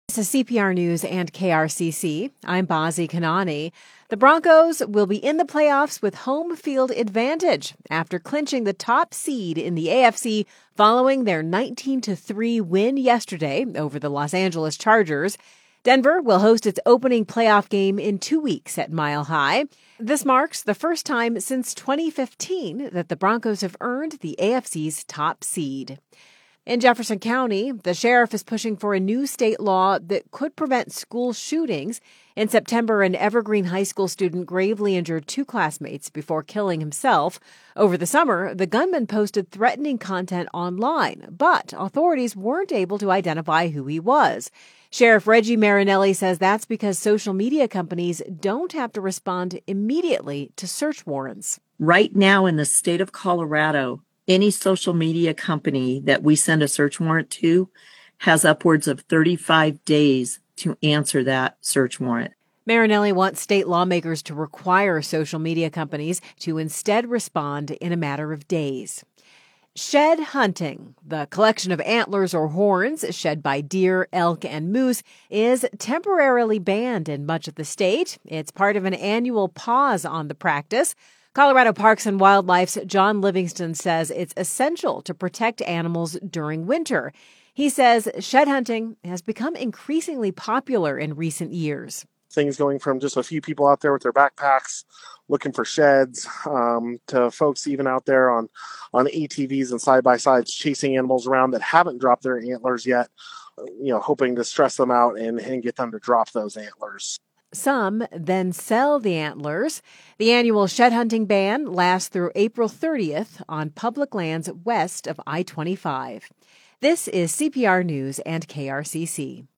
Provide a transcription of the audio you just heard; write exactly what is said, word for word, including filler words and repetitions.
This is C P R News and K R C C. I'm Bazi Kanani. The Broncos will be in the playoffs with home field advantage after clinching the top seed in the A F C following their nineteen to three win yesterday over the Los Angeles Chargers. Denver will host its opening playoff game in two weeks at Mile High. This marks the first time since twenty fifteen that the Broncos have earned the A F C's top seed. In Jefferson County, the sheriff is pushing for a new state law that could prevent school shootings. In September, an Evergreen High School student gravely injured two classmates before killing himself. Over the summer, the gunman posted threatening content online, but authorities weren't able to identify who he was. Sheriff Reggie Marinelli says that's because social media companies don't have to respond immediately to search warrants. Right now in the state of Colorado, any social media company that we send a search warrant to has upwards of thirty-five days to answer that search warrant. Marinelli wants state lawmakers to require social media companies to instead respond in a matter of days. Shed hunting, the collection of antlers or horns shed by deer, elk, and moose, is temporarily banned in much of the state. It's part of an annual pause on the practice. Colorado Parks and Wildlife's John Livingston says it's essential to protect animals during winter. He says shed hunting has become increasingly popular in recent years. Things going from just a few people out there with their backpacks looking for sheds um, to folks even out there on, on A T Vs and side-by-sides chasing animals around that haven't dropped their antlers yet, you know, hoping to stress them out and, and get them to drop those antlers. Some then sell the antlers. The annual shed hunting ban lasts through April thirtieth on public lands west of I twenty-five. This is C P R News and K R C C.